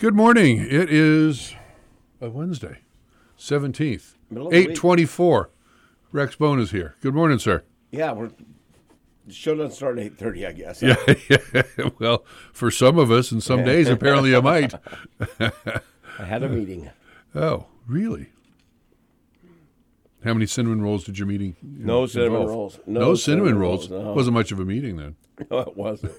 Good morning. It is a Wednesday, 17th, 8:24. Rex Bone is here. Good morning, sir. Yeah, the show doesn't start at 8:30, I guess. Yeah. Well, for some of us and some days, apparently I might. I had a meeting. Oh, really? How many cinnamon rolls did your meeting No cinnamon rolls. No cinnamon rolls. No. Wasn't much of a meeting then. No, it wasn't.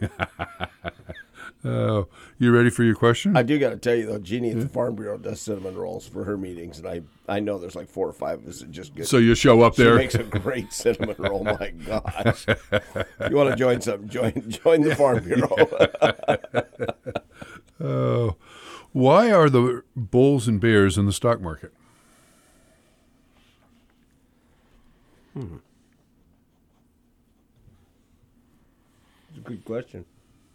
Oh, you ready for your question? I do got to tell you, though, Jeannie at the Farm Bureau does cinnamon rolls for her meetings, and I know there's like 4 or 5 of us that just get. So you show up there. She makes a great cinnamon roll. My gosh! You want to join something? Join the Farm Bureau. Oh, why are the bulls and bears in the stock market? It's a good question.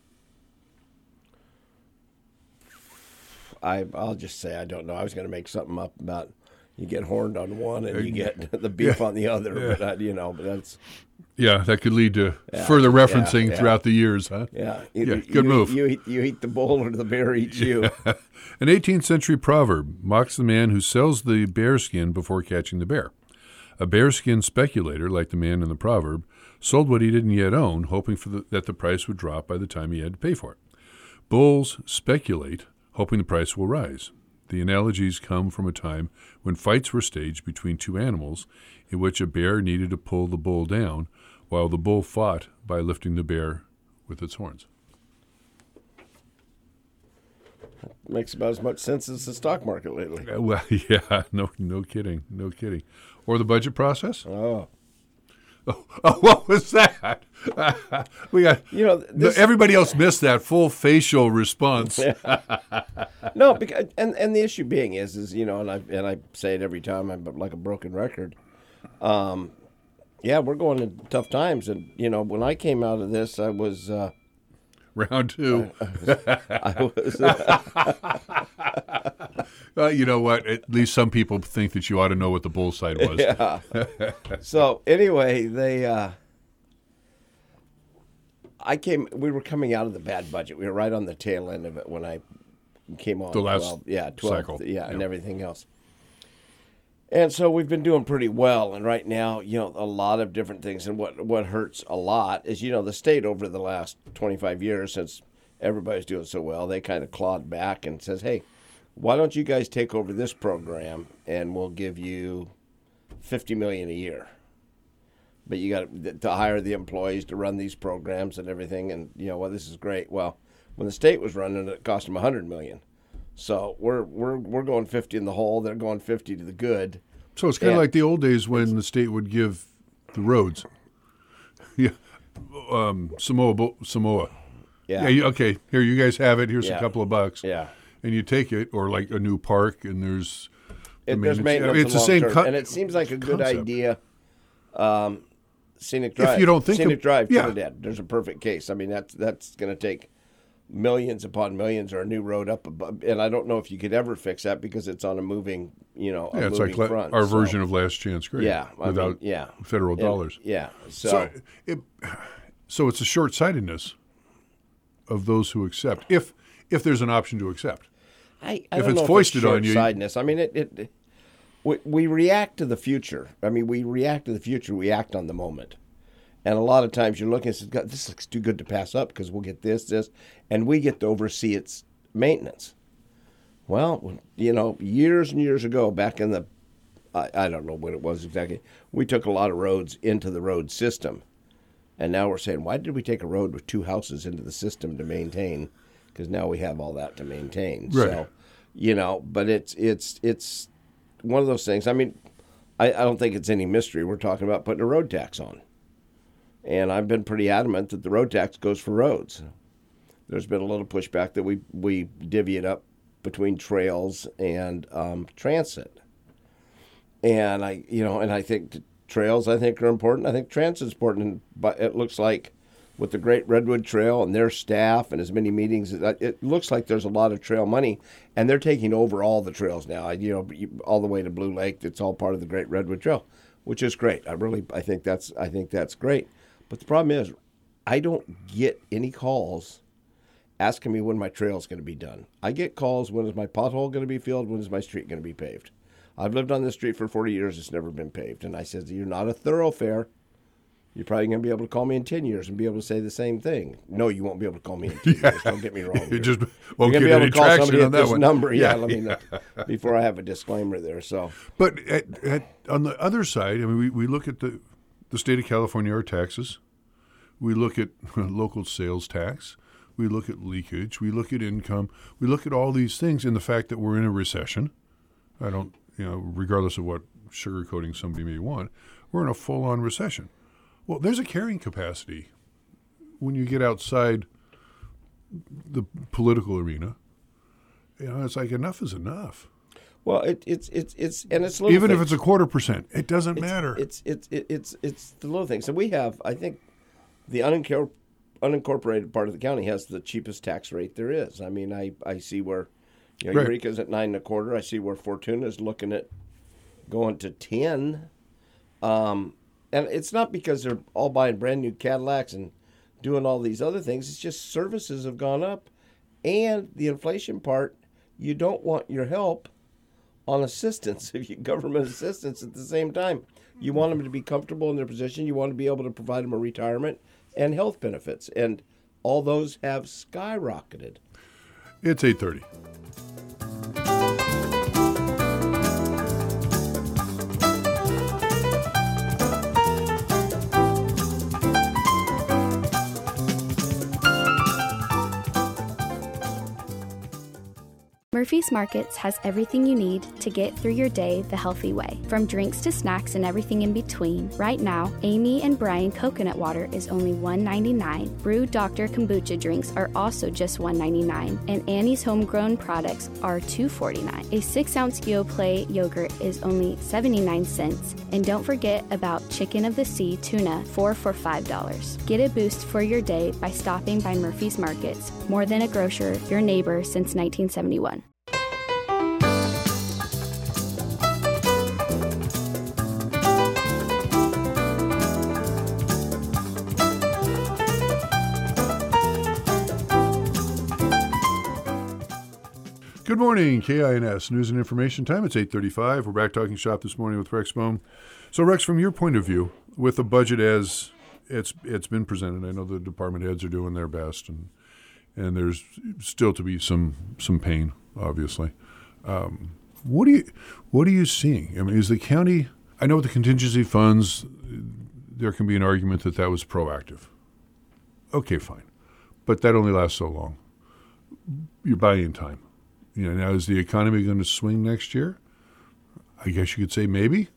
I'll just say I don't know. I was going to make something up about you get horned on one and you get the beef on the other, but but that's that could lead to further referencing throughout the years, huh? Yeah, good move. You eat the bull or the bear eats you. An 18th century proverb mocks the man who sells the bear skin before catching the bear. A bearskin speculator, like the man in the proverb, sold what he didn't yet own, hoping that the price would drop by the time he had to pay for it. Bulls speculate, hoping the price will rise. The analogies come from a time when fights were staged between two animals in which a bear needed to pull the bull down, while the bull fought by lifting the bear with its horns. Makes about as much sense as the stock market lately. Well, yeah, no kidding. Or the budget process? Oh, what was that? We got everybody else missed that full facial response. No, because and the issue being is and I say it every time, I'm like a broken record. We're going in tough times, and when I came out of this, I was round 2. I was. You know what? At least some people think that you ought to know what the bull side was. Yeah. So anyway, we were coming out of the bad budget. We were right on the tail end of it when I came on. The last 12 cycle. And everything else. And so we've been doing pretty well. And right now, a lot of different things. And what hurts a lot is, the state over the last 25 years, since everybody's doing so well, they kind of clawed back and says, hey, why don't you guys take over this program and we'll give you $50 million a year. But you got to hire the employees to run these programs and everything. And, this is great. Well, when the state was running it, cost them $100 million. So we're going 50 in the hole. They're going 50 to the good. So it's kind of like the old days when the state would give the roads. Yeah, Samoa. Yeah. Okay. Here, you guys have it. Here's a couple of bucks. Yeah. And you take it, or like a new park, and there's maintenance. It's the same. And it seems like a good idea. Scenic Drive. If you don't think Scenic Drive, Trinidad. There's a perfect case. I mean, that's going to take millions upon millions, or a new road up above. And I don't know if you could ever fix that because it's on a moving, it's like front. Our version of Last Chance Grade. Yeah, without federal dollars. Yeah. So it's a short-sightedness of those who accept, if there's an option to accept. I if don't it's know foisted if it's on you, short-sightedness. I mean, we react to the future. I mean, we react to the future. We act on the moment. And a lot of times you're looking and say, God, this looks too good to pass up because we'll get this, and we get to oversee its maintenance. Well, years and years ago, back in I don't know when it was exactly, we took a lot of roads into the road system. And now we're saying, why did we take a road with 2 houses into the system to maintain? Because now we have all that to maintain. Right. So, but it's one of those things. I mean, I don't think it's any mystery. We're talking about putting a road tax on. And I've been pretty adamant that the road tax goes for roads. There's been a little pushback that we divvy it up between trails and transit. And I think trails are important. I think transit's important. But it looks like with the Great Redwood Trail and their staff and as many meetings, it looks like there's a lot of trail money, and they're taking over all the trails now. All the way to Blue Lake. It's all part of the Great Redwood Trail, which is great. I think that's great. But the problem is, I don't get any calls asking me when my trail is going to be done. I get calls, when is my pothole going to be filled? When is my street going to be paved? I've lived on this street for 40 years. It's never been paved. And I said, you're not a thoroughfare. You're probably going to be able to call me in 10 years and be able to say the same thing. No, you won't be able to call me in 10 years. Don't get me wrong. You just won't You're get going to be able any to call traction somebody on at that this one. number. Yeah, let me know before I have a disclaimer there. So, But on the other side, I mean, we look at the state of California, our taxes. We look at local sales tax. We look at leakage. We look at income. We look at all these things and the fact that we're in a recession. I don't, regardless of what sugarcoating somebody may want, we're in a full-on recession. Well, there's a carrying capacity when you get outside the political arena. It's like enough is enough. well, it's and it's little Even if things. it's 0.25%, it doesn't matter. It's the little things. So we have, I think, the unincorporated part of the county has the cheapest tax rate there is. I mean, I see where, Right. Eureka's at 9.25. I see where Fortuna is looking at going to 10. And it's not because they're all buying brand new Cadillacs and doing all these other things. It's just services have gone up, and the inflation part. You don't want your help on assistance, if you government assistance at the same time. You want them to be comfortable in their position. You want to be able to provide them a retirement and health benefits, and all those have skyrocketed. It's 8:30. Murphy's Markets has everything you need to get through your day the healthy way. From drinks to snacks and everything in between, right now, Amy and Brian coconut water is only $1.99. Brew Dr. Kombucha drinks are also just $1.99. And Annie's homegrown products are $2.49. A 6-ounce Yoplait yogurt is only 79 cents. And don't forget about Chicken of the Sea tuna, 4 for $5. Get a boost for your day by stopping by Murphy's Markets. More than a grocer, your neighbor since 1971. Good morning, KINS News and Information Time. It's 8:35. We're back talking shop this morning with Rex Bohm. So, Rex, from your point of view, with the budget as it's been presented, I know the department heads are doing their best, and there's still to be some pain, obviously. What are you seeing? I mean, is the county? I know with the contingency funds, there can be an argument that was proactive. Okay, fine, but that only lasts so long. You're buying time. Now is the economy going to swing next year? I guess you could say maybe.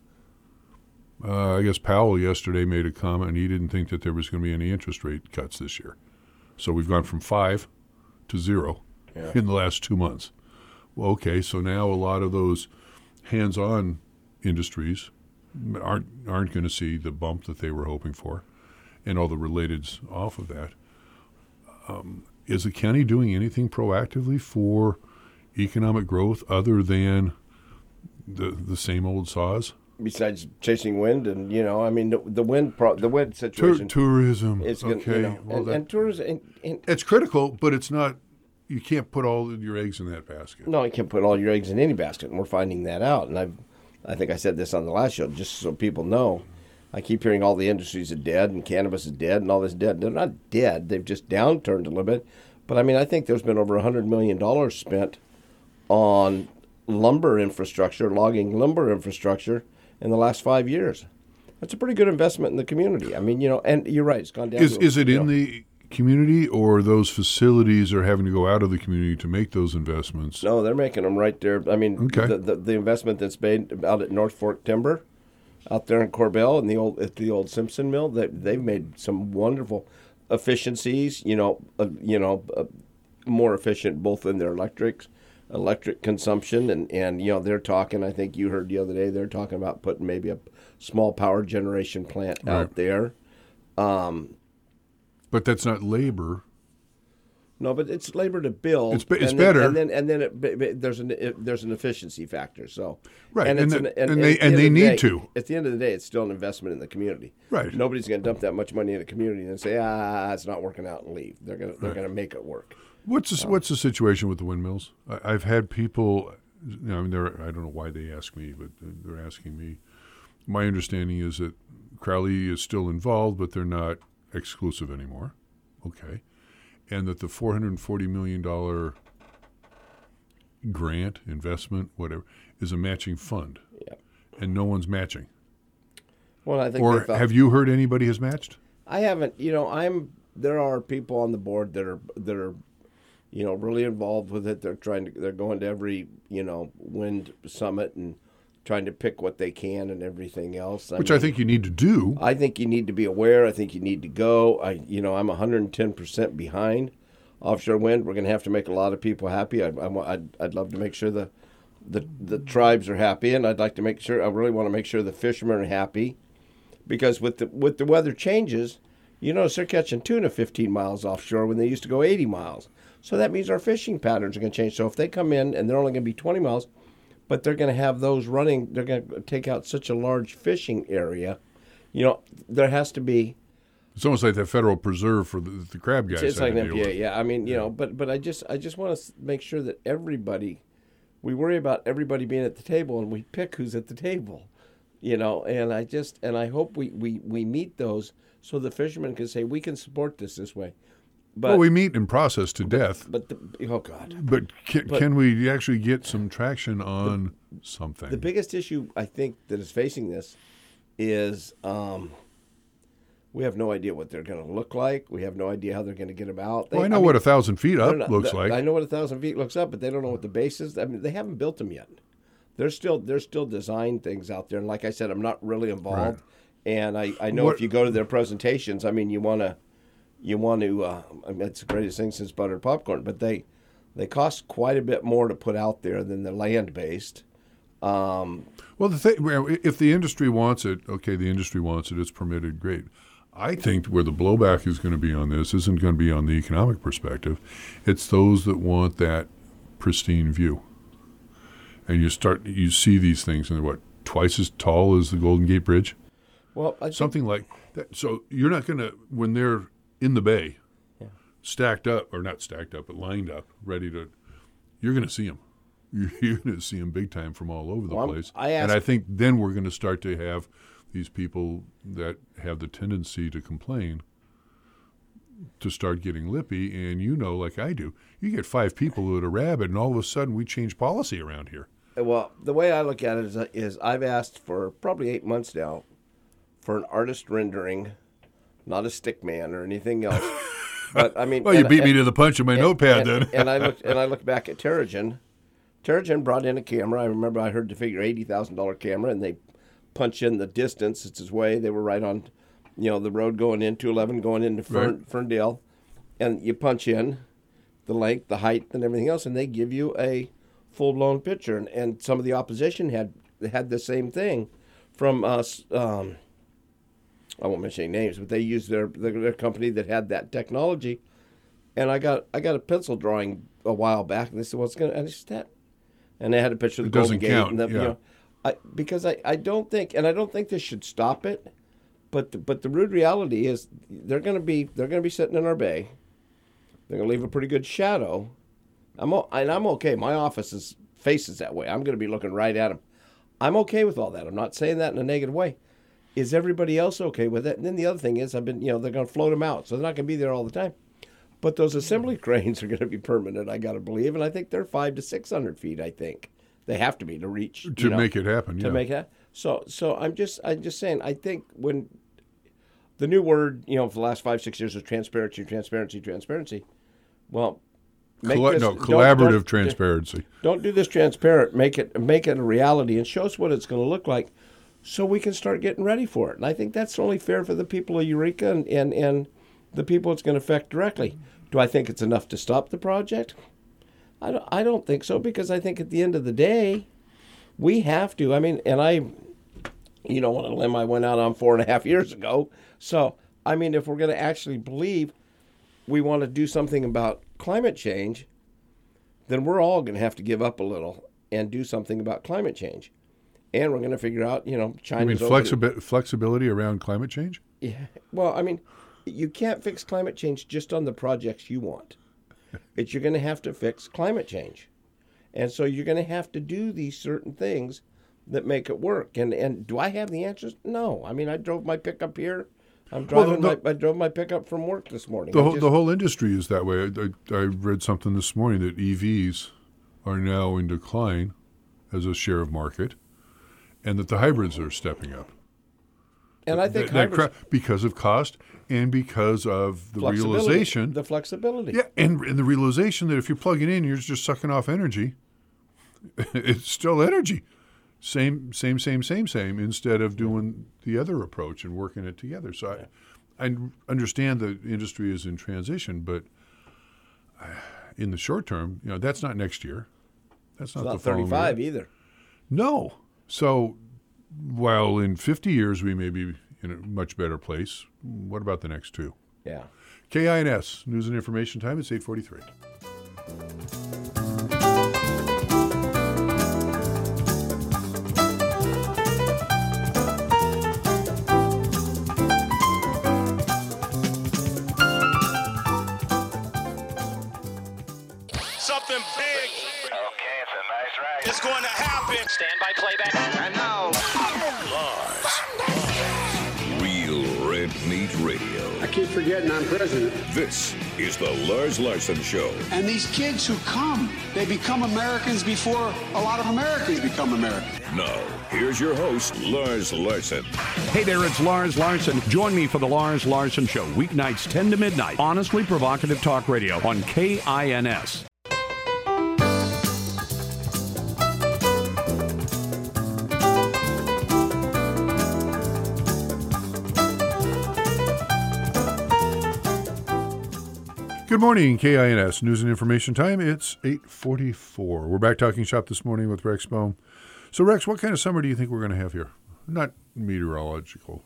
I guess Powell yesterday made a comment. He didn't think that there was going to be any interest rate cuts this year. So we've gone from 5 to 0 in the last 2 months. Well, okay, so now a lot of those hands-on industries aren't going to see the bump that they were hoping for, and all the relateds off of that. Is the county doing anything proactively for economic growth other than the same old saws? Besides chasing wind, and I mean the wind situation. Tourism. It's okay. and tourism. And it's critical, but it's not. You can't put all of your eggs in that basket. No, you can't put all your eggs in any basket, and we're finding that out. And I think I said this on the last show, just so people know. I keep hearing all the industries are dead, and cannabis is dead, and all this dead. They're not dead. They've just downturned a little bit. But I mean, I think there's been over $100 million spent on lumber infrastructure, logging lumber infrastructure in the last 5 years. That's a pretty good investment in the community. I mean, and you're right, it's gone down. Is it in the community, or those facilities are having to go out of the community to make those investments? No, they're making them right there. I mean, okay. the investment that's made out at North Fork Timber, out there in Corbell, and at the old Simpson Mill, they've made some wonderful efficiencies. More efficient both in their electric consumption, and they're talking. I think you heard the other day they're talking about putting maybe a small power generation plant out there. But that's not labor. No, but it's labor to build. It's better, and then there's an efficiency factor. So right, and they need to. At the end of the day, it's still an investment in the community. Right. Nobody's going to dump that much money in the community and say, it's not working out and leave. They're going to make it work. What's the situation with the windmills? I've had people. I don't know why they ask me, but they're asking me. My understanding is that Crowley is still involved, but they're not exclusive anymore. Okay. And that the $440 million grant, investment, whatever, is a matching fund. Yeah. And no one's matching. Well, I think. Or have you heard anybody has matched? I haven't. There are people on the board that are really involved with it. They're going to every wind summit and trying to pick what they can and everything else. I think you need to do. I think you need to be aware. I think you need to go. I'm 110% behind offshore wind. We're going to have to make a lot of people happy. I'd love to make sure the tribes are happy, and I really want to make sure the fishermen are happy, because with the weather changes, they're catching tuna 15 miles offshore when they used to go 80 miles. So that means our fishing patterns are going to change. So if they come in and they're only going to be 20 miles, but they're going to have those running, they're going to take out such a large fishing area. There has to be. It's almost like that Federal Preserve for the crab guys. It's like an MPA, yeah. But I just want to make sure that we worry about everybody being at the table, and we pick who's at the table, And I hope we meet those so the fishermen can say, we can support this way. But, we meet in process to death. Oh God! But can we actually get some traction on something? The biggest issue I think that is facing this is we have no idea what they're going to look like. We have no idea how they're going to get them out. I know what 1,000 feet up looks like. I know what 1,000 feet looks up, but they don't know what the base is. I mean, they haven't built them yet. There's still design things out there, and like I said, I'm not really involved. Right. And I know if you go to their presentations, I mean, you want to. It's the greatest thing since buttered popcorn, but they cost quite a bit more to put out there than the land-based. If the industry wants it, okay, the industry wants it, it's permitted, great. I think where the blowback is going to be on this isn't going to be on the economic perspective. It's those that want that pristine view. And you see these things, and they're twice as tall as the Golden Gate Bridge? Well, something like that. So you're not going to, when they're in the bay, stacked up, or not stacked up, but lined up, ready to, you're going to see them. You're going to see them big time from all over the place. And I think then we're going to start to have these people that have the tendency to complain to start getting lippy. And like I do, you get 5 people at a rabbit, and all of a sudden we change policy around here. Well, the way I look at it is I've asked for probably 8 months now for an artist rendering, not a stick man or anything else. But I mean, you beat me to the punch in my notepad then. and I looked back at Terrigen. Terrigen brought in a camera. I remember I heard the figure $80,000 camera, and they punch in the distance. It's his way. They were right on, the road going in 211, going into Ferndale, and you punch in the length, the height, and everything else, and they give you a full-blown picture. And some of the opposition had the same thing from us. I won't mention any names, but they used their company that had that technology. And I got a pencil drawing a while back, and they said, "What's going to?" And I said, and they had a picture of the Golden Gate. And because I don't think this should stop it, but the rude reality is they're going to be sitting in our bay. They're going to leave a pretty good shadow. I'm okay. My office faces that way. I'm going to be looking right at them. I'm okay with all that. I'm not saying that in a negative way. Is everybody else okay with it? And then the other thing is, they're going to float them out, so they're not going to be there all the time. But those assembly cranes are going to be permanent, I got to believe, and I think they're 500 to 600 feet. I think they have to be to reach make it happen. To make it happen. So I'm just saying. I think when the new word, for the last 5-6 years is transparency. Well, collaborative transparency. Don't do this transparent. Make it a reality and show us what it's going to look like, so we can start getting ready for it. And I think that's only fair for the people of Eureka and the people it's going to affect directly. Do I think it's enough to stop the project? I don't think so, because I think at the end of the day, we have to. I mean, and on a limb I went out on 4.5 years ago. So, I mean, if we're going to actually believe we want to do something about climate change, then we're all going to have to give up a little and do something about climate change. And we're going to figure out, China's... You mean flexibility around climate change? Yeah. Well, I mean, you can't fix climate change just on the projects you want. You're going to have to fix climate change. And so you're going to have to do these certain things that make it work. And do I have the answers? No. I mean, I drove my pickup here. I drove my pickup from work this morning. The whole industry is that way. I read something this morning that EVs are now in decline as a share of market, and that the hybrids are stepping up. And I think hybrids, because of cost and because of the realization. The flexibility. Yeah, and the realization that if you plug it in, you're just sucking off energy. It's still energy. Same, instead of doing the other approach and working it together. So I understand the industry is in transition, but in the short term, that's not next year. That's not the following 35 year. either. No. So while in 50 years we may be in a much better place, what about the next 2? Yeah. KINS, News and Information Time, it's 8:43. Something big. Okay, it's a nice ride. It's going to happen. Stand by playback. And now, Real Red Meat Radio. I keep forgetting I'm president. This is the Lars Larson Show. And these kids who come, they become Americans before a lot of Americans become Americans. Now, here's your host, Lars Larson. Hey there, it's Lars Larson. Join me for the Lars Larson Show, weeknights 10 to midnight. Honestly provocative talk radio on KINS. Good morning, KINS News and Information Time. It's 8:44. We're back talking shop this morning with Rex Bohm. So, Rex, what kind of summer do you think we're going to have here? Not meteorological.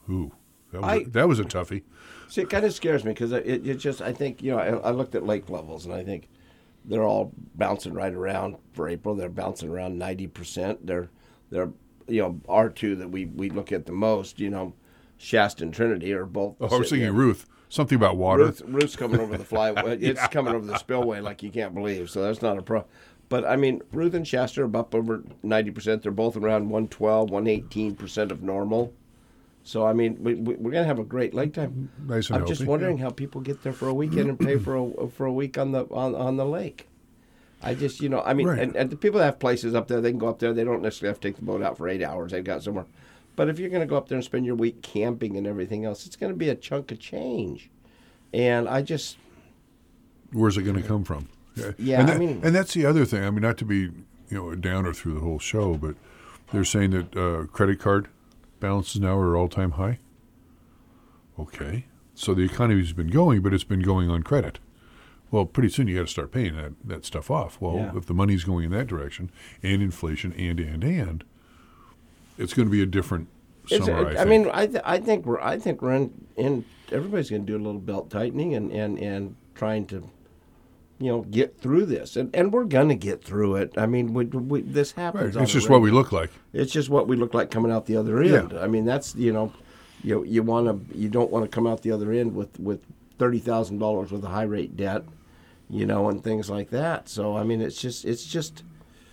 That was a toughie. See, it kind of scares me because it just, I think, I looked at lake levels and I think they're all bouncing right around for April. They're bouncing around 90%. They're our two that we look at the most, Shasta and Trinity are both. Oh, I was thinking Ruth. Something about water. Ruth's coming over the flyway. It's coming over the spillway like you can't believe. So that's not a problem. But, I mean, Ruth and Shasta are up over 90%. They're both around 112, 118% of normal. So, I mean, we're going to have a great lake time. Nice and I'm healthy. just wondering how people get there for a weekend and pay for a week on the lake. I just, Right. and the people that have places up there, they can go up there. They don't necessarily have to take the boat out for 8 hours. They've got somewhere. But if you're going to go up there and spend your week camping and everything else, it's going to be a chunk of change. And I just... Where's it going to come from? Yeah, and that's the other thing. I mean, not to be, a downer through the whole show, but they're saying that credit card balances now are all-time high. Okay. So the economy's been going, but it's been going on credit. Well, pretty soon you got to start paying that stuff off. Well, if the money's going in that direction, and inflation, and it's going to be a different summer. I think we're in. Everybody's going to do a little belt tightening and trying to, get through this, and we're going to get through it. I mean, this happens. Right. It's just what we look like. It's just what we look like coming out the other end. Yeah. I mean, that's you don't want to come out the other end with $30,000 with a high rate debt, and things like that. So I mean, it's just.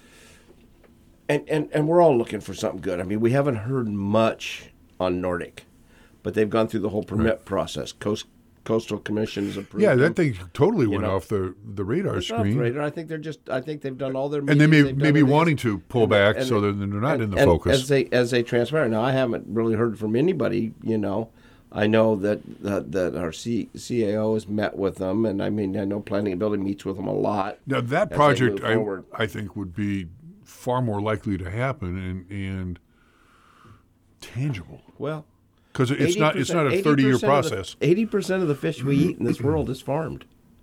And we're all looking for something good. I mean, we haven't heard much on Nordic, but they've gone through the whole permit process. Coastal Commission has approved. Yeah, that thing totally went off the radar screen. Off the radar. I think they've done all their. And they may be wanting to pull back so that they're not in the focus. As they transfer. Now, I haven't really heard from anybody. I know that our CAO has met with them, and I know Planning and Building meets with them a lot. Now that project, I think, would be far more likely to happen and tangible. Well, because it's not a 30-year process. 80% of the fish we eat in this world is farmed.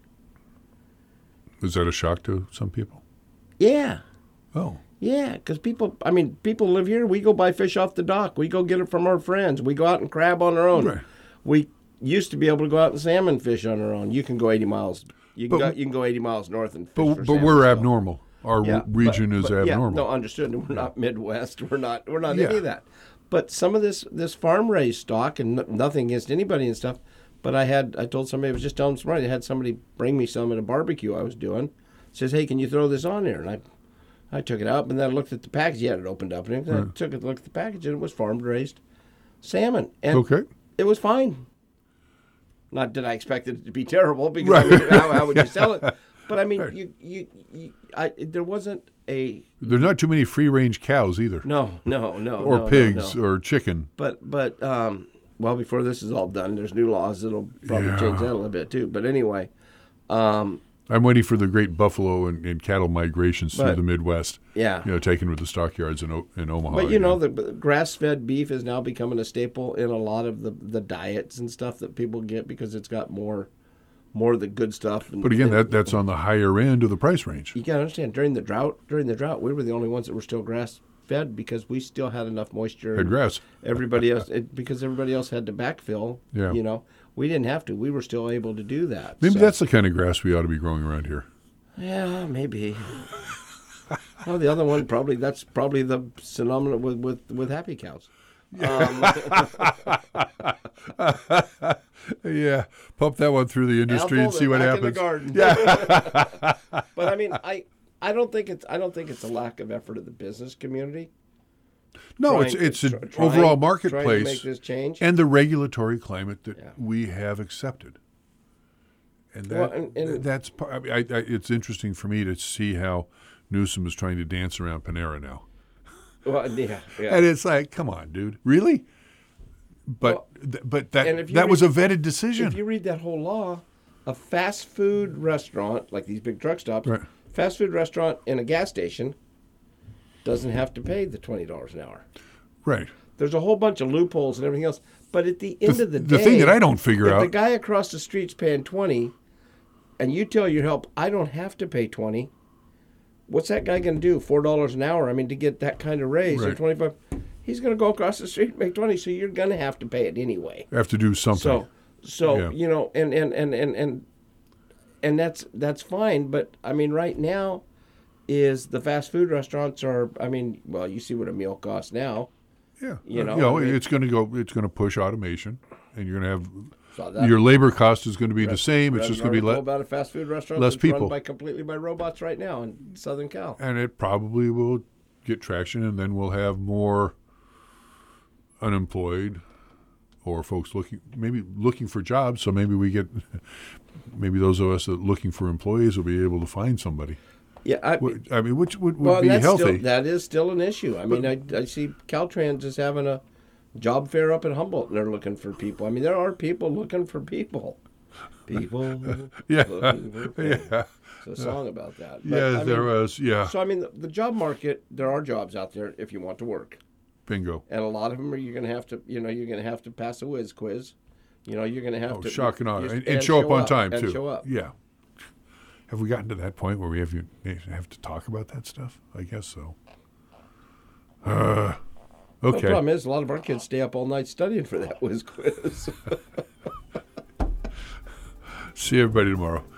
Is that a shock to some people? Yeah. Oh. Yeah, because people live here. We go buy fish off the dock. We go get it from our friends. We go out and crab on our own. Right. We used to be able to go out and salmon fish on our own. You can go 80 miles You can go 80 miles north and fish for But salmon we're still. abnormal. Our region is abnormal. Yeah, no, understood. We're not Midwest. We're not any of that. But some of this farm raised stock, and nothing against anybody and stuff. But I told somebody, I was just telling them this morning, I had somebody bring me some at a barbecue I was doing. Says, hey, can you throw this on there? And I took it out, and then I looked at the package. Yeah, it opened up, and I took a look at the package, and it was farm raised salmon. And it was fine. Not that I expected it to be terrible, because I mean, how would you sell it? But I mean, there wasn't a. There's not too many free range cows either. No. Or pigs or chicken. But well, before this is all done, there's new laws that'll probably change that a little bit too. But anyway, I'm waiting for the great buffalo and cattle migrations through the Midwest. Yeah, taken with the stockyards in Omaha. But the grass-fed beef is now becoming a staple in a lot of the diets and stuff that people get because it's got more of the good stuff. But again, that's on the higher end of the price range. You got to understand, during the drought, we were the only ones that were still grass-fed because we still had enough moisture. Had grass. Everybody else, because everybody else had to backfill. Yeah. We didn't have to. We were still able to do that. Maybe that's the kind of grass we ought to be growing around here. Yeah, maybe. Well, the other one that's probably the phenomenon with happy cows. Yeah, pump that one through the industry and see what happens. In the garden. Yeah. But I mean, I don't think it's a lack of effort of the business community. No, it's an overall marketplace trying to make this change, and the regulatory climate that we have accepted. And that's it's interesting for me to see how Newsom is trying to dance around Panera now. Well, yeah. And it's like, come on, dude, really? But that was a vetted decision. If you read that whole law, a fast food restaurant like these big truck stops, fast food restaurant in a gas station doesn't have to pay the $20 an hour. Right. There's a whole bunch of loopholes and everything else. But at the end of the day, the thing that I don't figure out, if the guy across the street's paying $20, and you tell your help, I don't have to pay $20. What's that guy going to do? $4 an hour? I mean, to get that kind of raise or $25, he's going to go across the street and make $20. So you're going to have to pay it anyway. Have to do something. So and that's fine. But I mean, right now, is the fast food restaurants are. I mean, well, you see what a meal costs now. Yeah, it's going to push automation, and you're going to have your labor cost is going to be the same. It's just going to be about a fast food restaurant less that's people run completely by robots right now in Southern Cal. And it probably will get traction, and then we'll have more unemployed or folks looking for jobs. So maybe those of us that are looking for employees will be able to find somebody. Yeah, I mean, which would be healthy. That is still an issue. I mean, I see Caltrans is having a job fair up in Humboldt, and they're looking for people. I mean, there are people looking for people. People yeah. looking for people. Yeah. It's a song about that. But, there was, yeah. So, I mean, the job market, there are jobs out there if you want to work. Bingo. And a lot of them you're going to have to pass a whiz quiz. You're going to have to. Shock and awe. And show up on time, too. Show up. Yeah. Have we gotten to that point where we have to talk about that stuff? I guess so. Okay. The problem is a lot of our kids stay up all night studying for that whiz quiz. See everybody tomorrow.